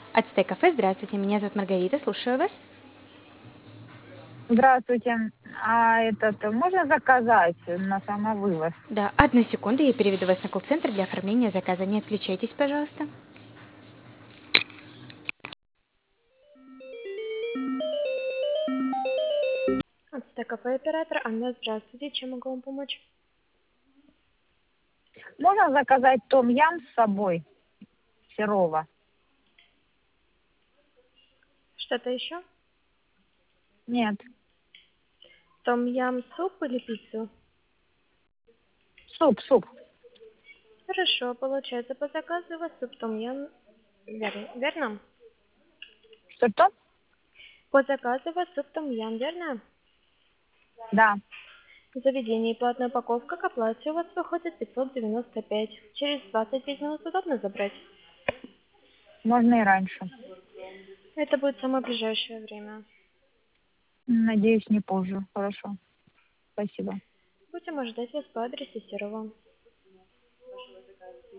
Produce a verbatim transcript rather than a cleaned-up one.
Ацтек кафе, здравствуйте, меня зовут Маргарита, слушаю вас. Здравствуйте. А этот можно заказать на самовывоз? Да, одну секунду, я переведу вас на колл-центр для оформления заказа. Не отключайтесь, пожалуйста. Ацтек кафе, оператор Анна, здравствуйте, чем могу вам помочь? Можно заказать том-ям с собой, сырого? Что-то еще? Нет, Том-ям суп или пиццу? суп, суп. Хорошо, получается по заказу у вас суп том-ям, верно? верно? Что-что? По заказу у вас суп том-ям, верно? Да, В заведении платная упаковка к оплате у вас выходит пятьсот девяносто пять. Через двадцать пять минут удобно забрать? можно и раньше. Это будет самое ближайшее время. Надеюсь, не позже. Хорошо. Спасибо. Будем ожидать вас по адресу Серова.